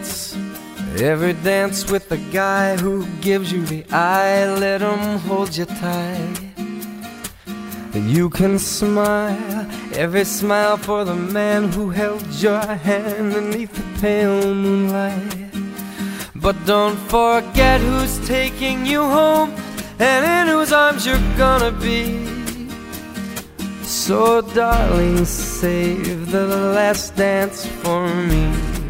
dance with the guy who gives you the eye. Let him hold you tight. You can smile, every smile for the man who held your hand beneath the pale moonlight. But don't forget who's taking you home and in whose arms you're gonna be. So darling, save the last dance for me.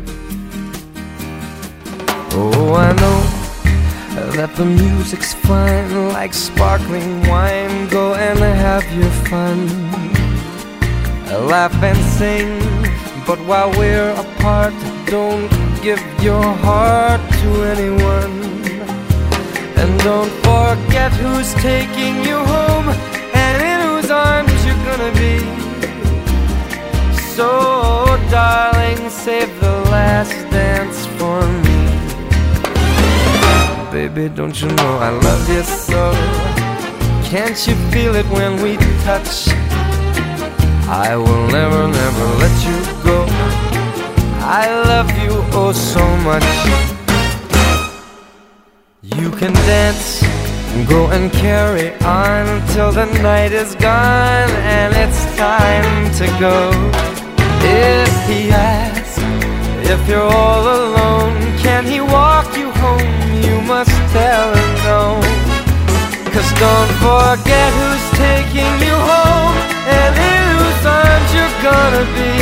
Oh, I know that the music's fine, like sparkling wine. Go and have your fun, laugh and sing. But while we're apart, don't give your heart to anyone. And don't forget who's taking you home and in whose arms you're gonna be. So darling, save the last dance for me. Baby, don't you know I love you so? Can't you feel it when we touch? I will never, never let you go. I love you oh so much. You can dance, go and carry on till the night is gone and it's time to go. If he asks if you're all alone, can he walk you home? You must tell him no. 'Cause don't forget who's taking you home and in whose arms you're gonna be.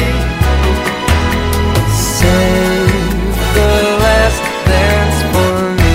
Save the last dance for me.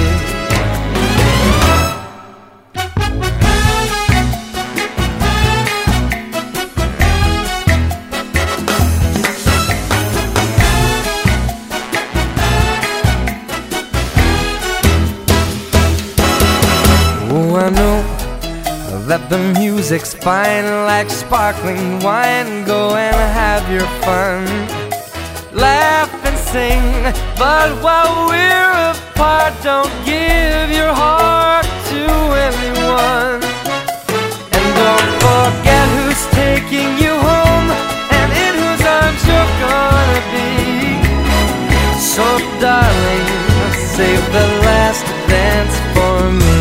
Oh, I know that the music's fine, like sparkling wine. Go and have your fun, laugh and sing. But while we're apart, don't give your heart to anyone. And don't forget who's taking you home and in whose arms you're gonna be. So darling, save the last dance for me.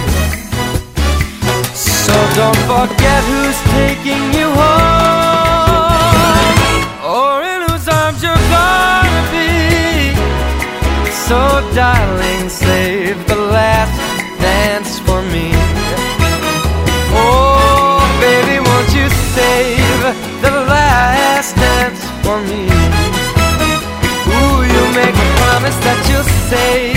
So don't forget who's taking you home or in whose arms you're gonna be. So darling, save the last dance for me. Oh baby, won't you save the last dance for me? Ooh, you make a promise that you'll save